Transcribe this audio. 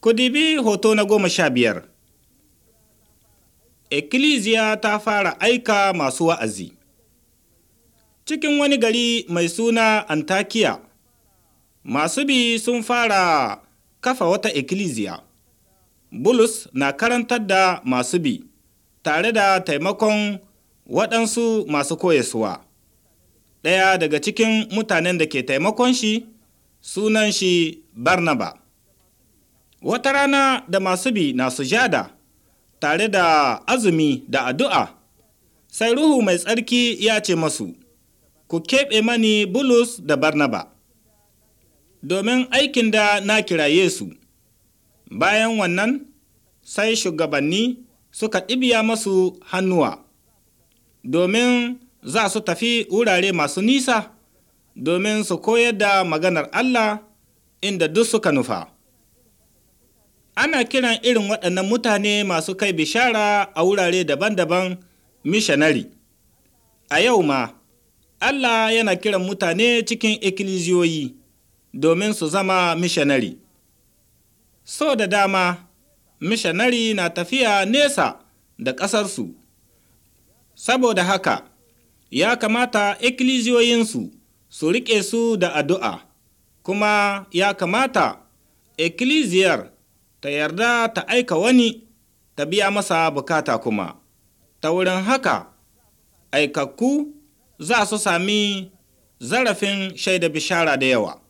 Ku dibi hoto na 15. Ikkilisiya ta fara aika masu wa'azi. Cikin wani gari mai suna Antakiya, masu bi sun fara kafa wata ikkilisiya. Bulus na karantar da masu bi, tare da taimakon waɗansu masu koyaswa. Ɗaya daga cikin mutanen da ke taimakon shi, sunan shi Barnaba. Wata rana da masu bi na sujada, tare da azumi da addu'a, sai Ruhu Mai Tsarki ya ce masu, ku keɓe mani Bulus da Barnaba, domin aikin da na kiraye su. Bayan wannan, sai shugabanni suka ɗibiya masu hannuwa, domin za su tafi wurare masu nisa, domin su koyar da maganar Allah inda duk suka nufa. Ana kiran irin waɗannan mutane masu kai bishara a wurare daban-daban missionary. A yau ma, Allah yana kiran mutane cikin ikkilisiyoyi domin su zama missionary. So da dama, missionary na tafiya nesa da ƙasarsu. Saboda haka, ya kamata ikkilisiyoyinsu su riƙe su da addu'a, kuma ya kamata ikkilisiyar ta yarda ta aika wani ta biya masa bukata kuma. Ta wurin haka, aikakku za su sami zarafin shaida bishara da yawa.